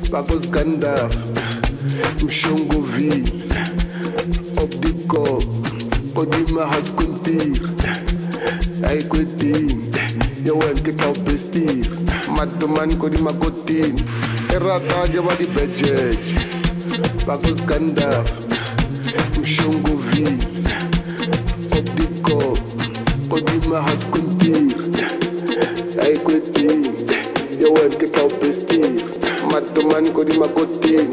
Bakos Gandalf, Mshongovi, Optico, Odima Haskuntir, Aikwetin, Yowen Kitao Bestir, Matuman Kodima Kotin, Errata Javadi Bejej, Bakos Gandalf, Mshongovi, Optico, Odima Haskuntir, Aikwetin, Yowen Kitao Bestir, Matuman Kodima Kotin.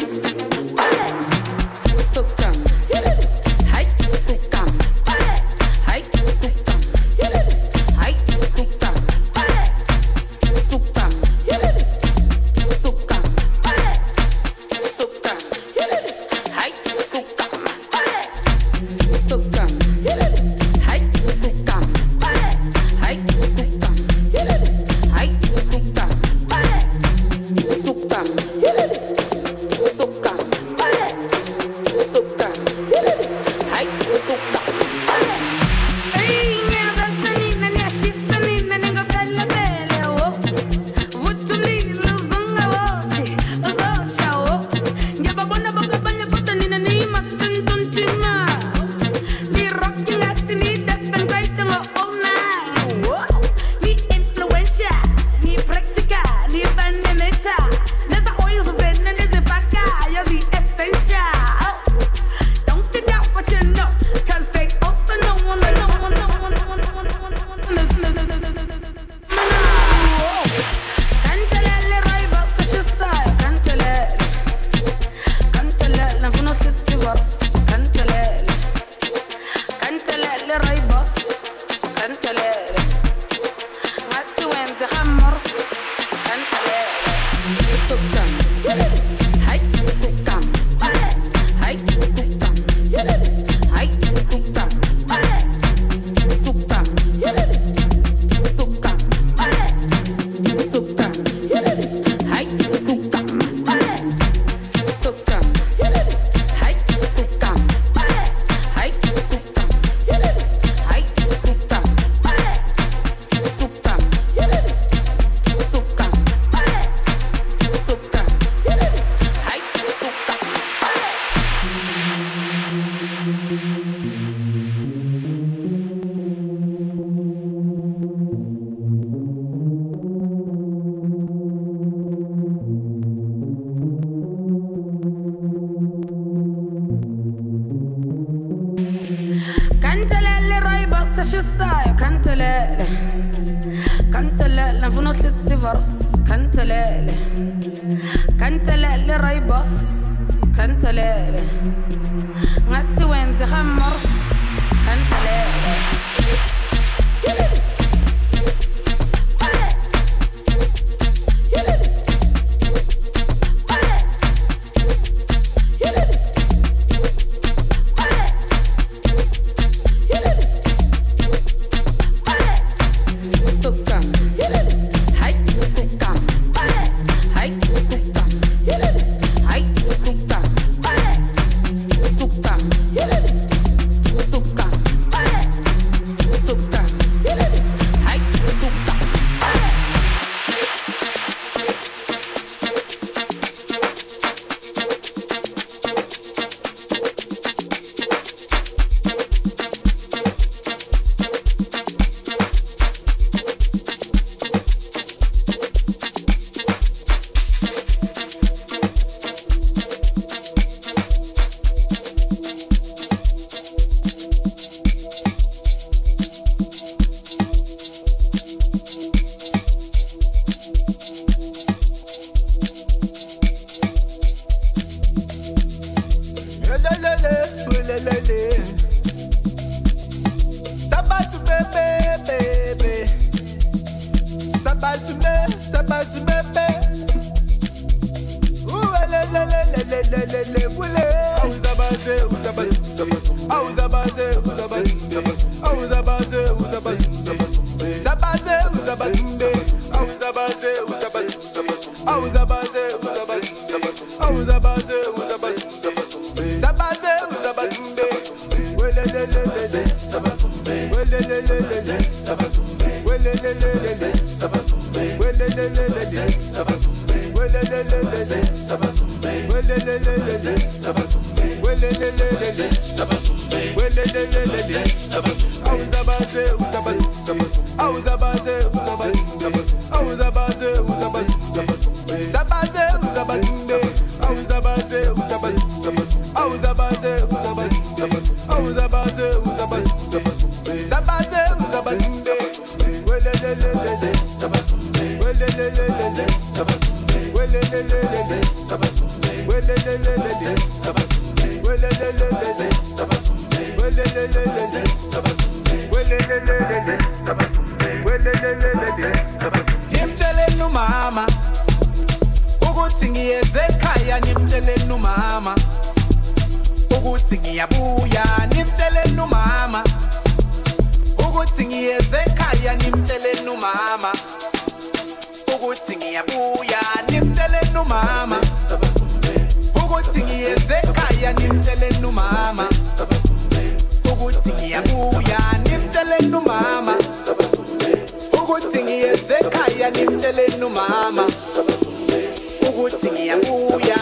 Nimtshele mama ukuthi ngiyeze ekhaya, nimtshele mama ukuthi ngiyabuya, nimtshele mama ukuthi ngiyeze ekhaya, nimtshele mama ukuthi ngiyabuya, nimtshele mama ukuthi ngiyeze ekhaya, nimtshele mama ukuthi ngiyabuya, nimtshele mama ukuthi ngiyeze ekhaya, nimtshele mama ukuthi ngiyabuya.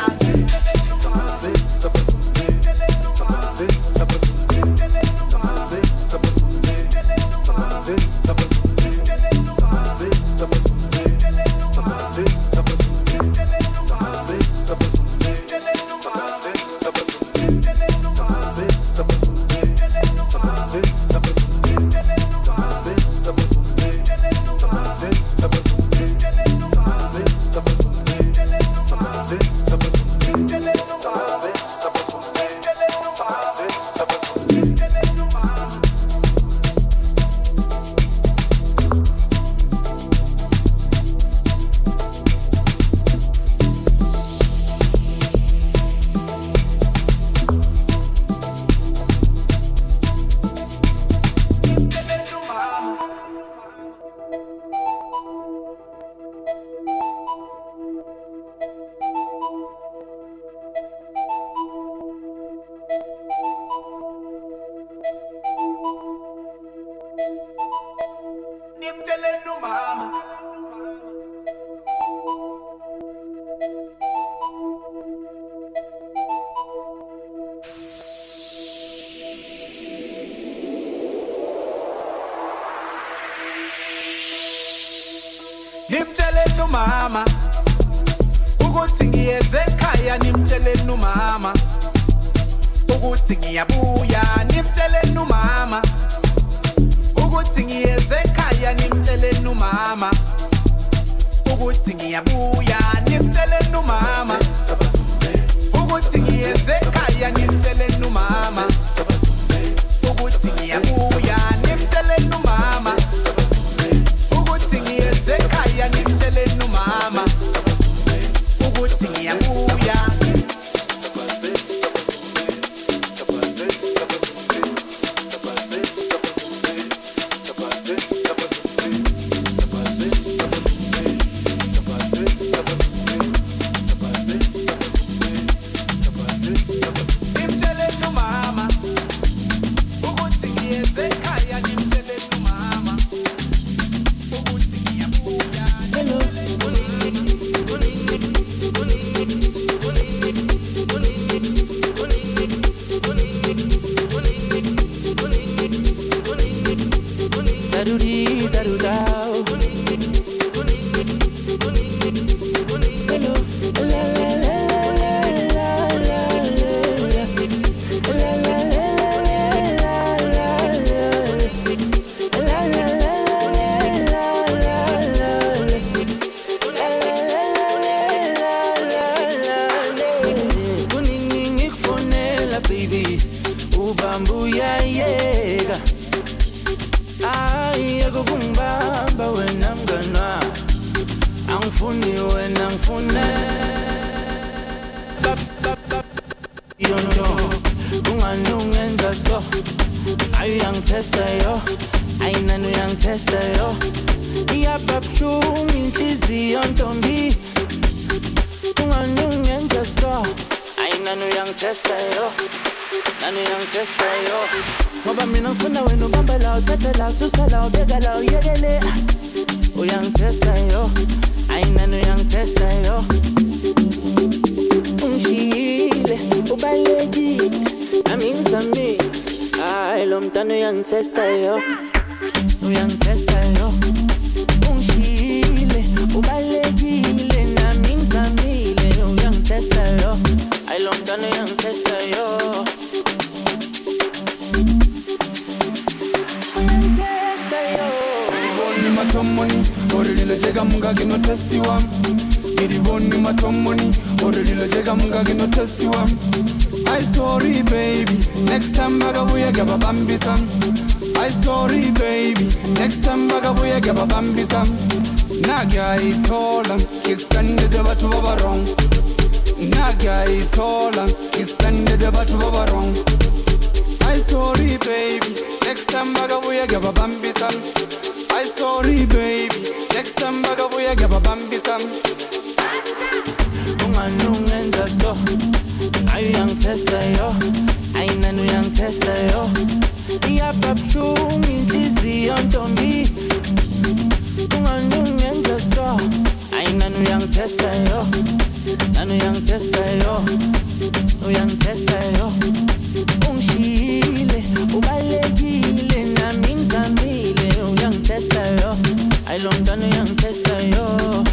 Nimtshele mama ukuthi ngiyeze ekhaya, nimtshele mama ukuthi ngiyabuya, nimtshele mama ukuthi ngiyeze ekhaya, nimtshele mama ukuthi ngiyabuya, nimtshele mama ukuthi ngiyeze ekhaya, nimtshele mama ukuthi ngiyabuya, nimtshele mama ukuthi ngiyeze ekhaya, nimtshele mama ukuthi ngiyabuya. uyangitesta yo, uyangitesta yo. Ungishile, ubalekile nami ngizamile, uyangitesta yo. I long done uyangitesta yo. Uyangitesta yo. Iriboni matomoni, orililo jega munga kino testi wam. Iriboni matomoni, orililo jega munga kino testi wam. I sorry baby, next time bagabuya gaba bambi sam. I sorry baby, next time bagabuya gaba bambi sam. Naga itola, kispende de batu baba wrong. Naga itola, kispende de batu baba wrong. I sorry baby, next time bagabuya gaba bambi sam. I sorry baby, next time bagabuya gaba bambi sam. Unganungenza so. Ayu yang testa yo, ainanu yang testa yo. Iyababhlungu inhliziyo ntombi. Unganungenza so, ainanu yang testa yo, nanu yang testa yo, uyang testa yo. Ungishile, ubalekile nami ngizamile, uyang testa yo. I long done uyang testa yo.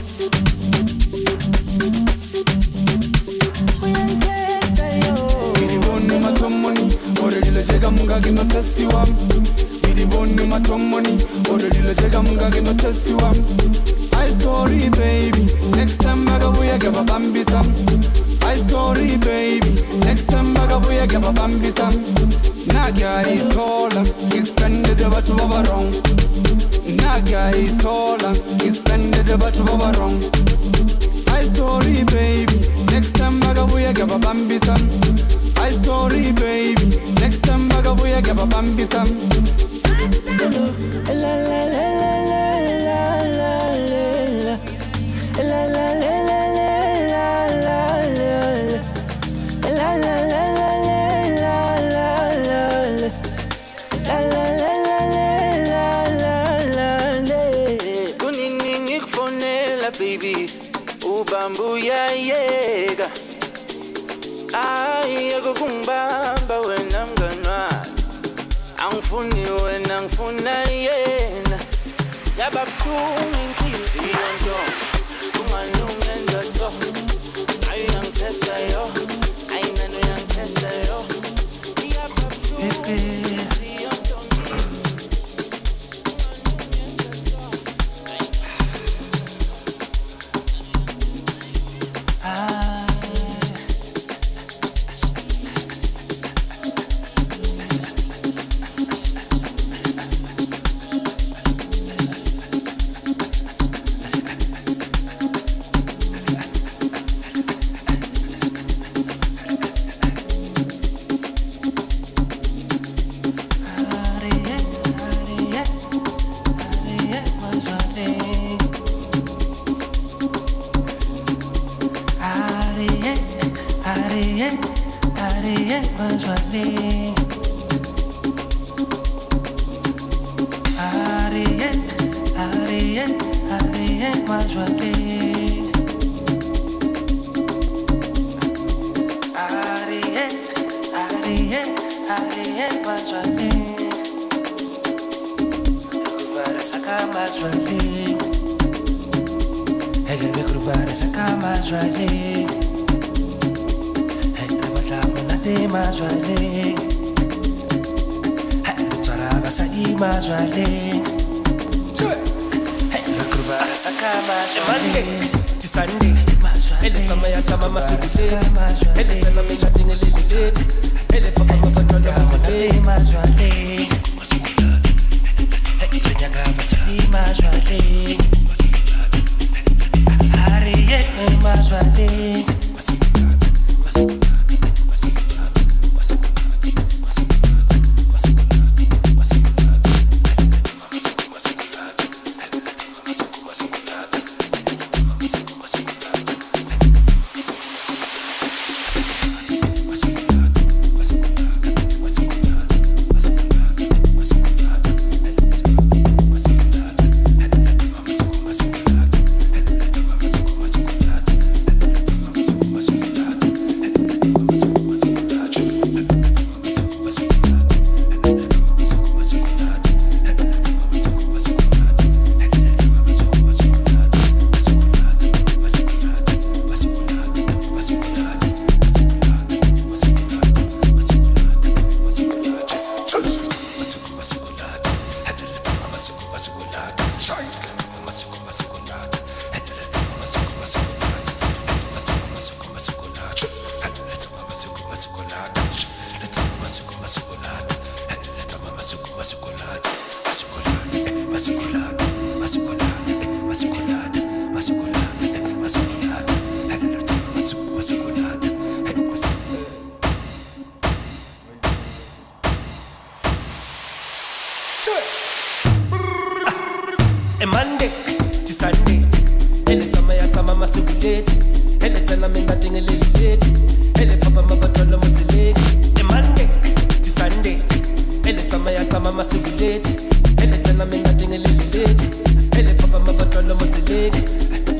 Munga kino testi wam. Iriboni matomoni, orililo jega munga kino testi wam. I sorry baby, next time bagabuya gaba bambi sam. I sorry baby, next time bagabuya gaba bambi sam. Naga itola, kispende de batu baba wrong. Naga itola, kispende de batu baba wrong. I sorry baby, next time bagabuya gaba bambi sam. I sorry baby, next time bagabuya gaba bambi sam. La la la la la la la la la kunini ngikufonela baby, ubambu yayeka. Ayeko kungibamba wena mnganwa, angifuni wena ngifuna yena. Yababhlungu inhliziyo nto, unganungenza so. Ayu yangitesta yo, ainanu yangitesta yo. Yababhlungu inhliziyo nto. A Monday to Sunday, anytime I have my late. Anytime I'm nothing a little late. Any papa my battle on the late. A Monday to Sunday, anytime I have my late. Anytime I'm nothing a little late. Any papa my battle on the late.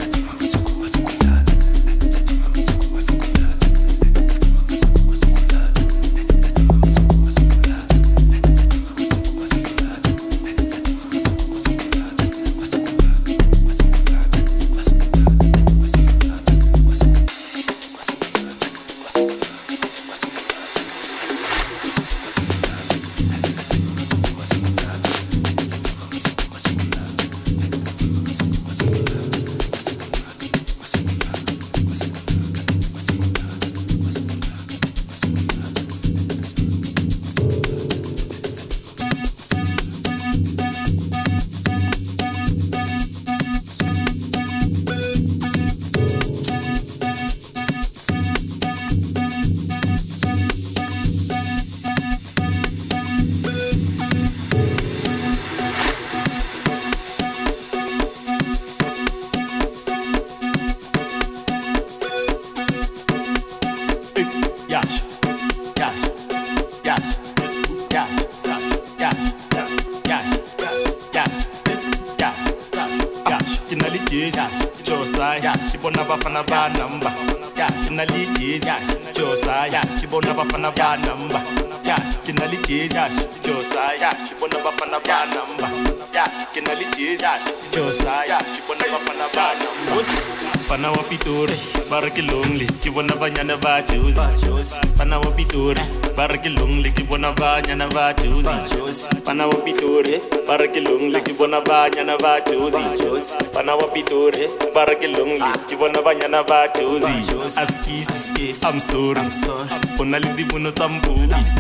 Pana wa Pitori, baraki lonely, kibona banyana ba choose. Pana wa Pitori, baraki lonely, kibona banyana ba choose. Pana wa Pitori, baraki lonely, kibona banyana ba choose. Pana wa Pitori, baraki lonely, kibona banyana ba choose. Askis, I'm sorry. Pona lidi buno tambu.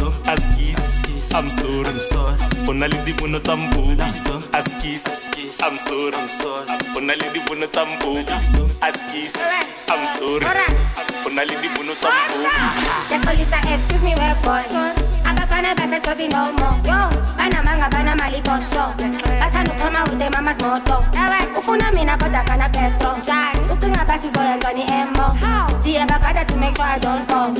Askis, I'm sorry. Pona lidi buno tambu. Askis, I'm sorry. Pona lidi buno tambu. Askis, I'm sorry. Pona lidi buno tambu. The police are excuse me, where boy. Abafana bese tozi no more. Yo, bana manga bana mali posho. Batanu kama ude mama's moto. Ufuna mina koda kana petro. Ukinga basi zoya ndani emo. Diye bakada to make sure I don't fall.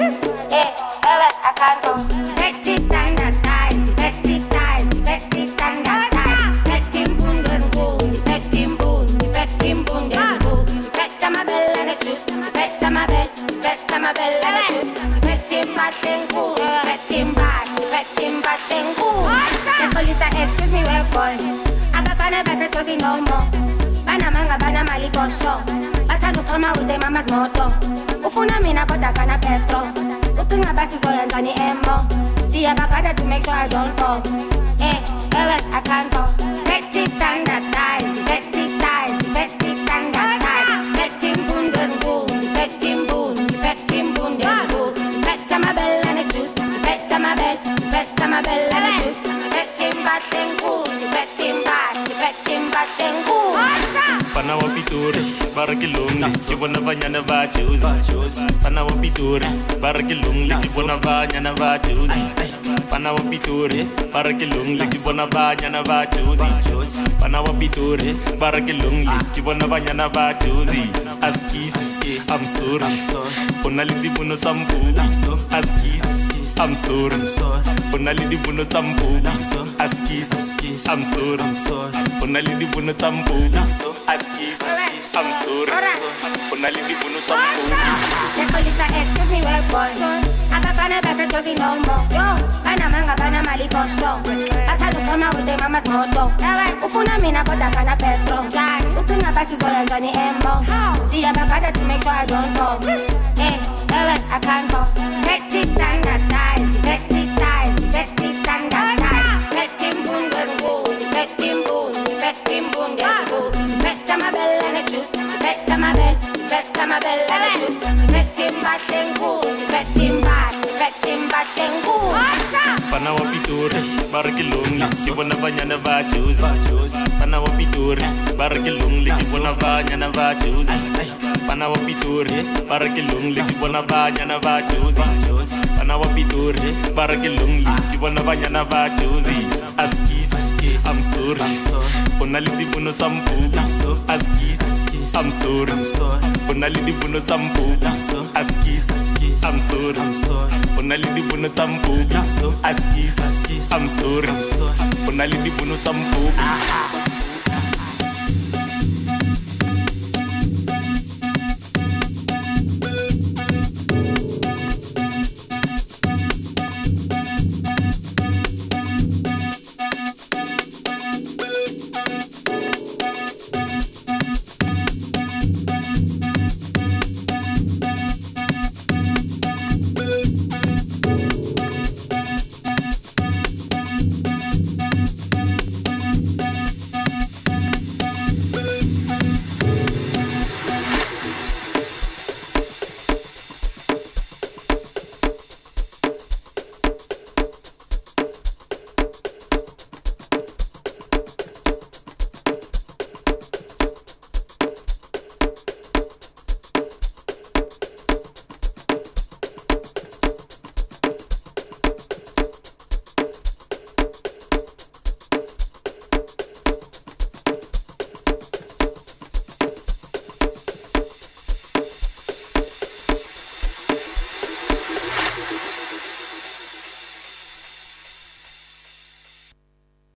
I can't go. Petty standard time, petty time, petty standard time. Petty boon is good, petty boon is good. Petty my bell and the juice, petty my bell and the juice. Petty batting good, petty batting good. The police are excuse me, where boy. Abafana bese tozi no more. Bana manga bana mali posho. Batanu kama ude mama's moto. Ufuna mina koda kana petro. Ukinga basi zoya ndani emo. Diya bakada to make sure I don't fall. I can't go. Petty standard time, petty standard time. Petty boon is good, petty boon is good. Petty my bell and the juice, petty my bell and the juice. Petty batting good, petty batting good. Pana wa Pitori, baraki lonely, kibona banyana ba choose. Pana wa Pitori, baraki lonely, kibona banyana ba choose. Pana wa Pitori, baraki lonely, kibona banyana ba choose. Pana wa Pitori, baraki lonely, kibona banyana ba choose. Askis, I'm sorry. Pona lidi buno tambu. Askis, I'm sorry. Pona lidi buno tambu. Askis, I'm sorry. Pona lidi buno tambu. Askis, I'm sorry. Pona lidi buno tambu. The police are excuse me, where boy. Abafana bese tozi no more. Yo, bana manga bana mali posho. Batanu kama ude mama's moto. Ufuna mina koda kana petro. Ukinga basi zoya ndani emo. Diya bakada to make sure I don't fall. I can't go. Petty standard time, petty standard time. Petty boon is good, petty boon is good. Petty my bell and the juice, petty my bell and the juice. Petty batting good, petty batting good. Pana wa Pitori, baraki lonely, kibona banyana ba choose. Pana wa Pitori, baraki lonely, kibona banyana ba choose. Bana wa Pitori, ba re ke lonely ke bona banyana ba Jozi. Bana wa Pitori, ba re ke lonely ke bona banyana ba Jozi. Askis, I'm sorry. Bona le divuno tsa mpuku. Askis, I'm sorry. Bona le divuno tsa mpuku. Askis, I'm sorry. Bona le divuno tsa mpuku. Askis, I'm sorry. Bona le divuno tsa mpuku.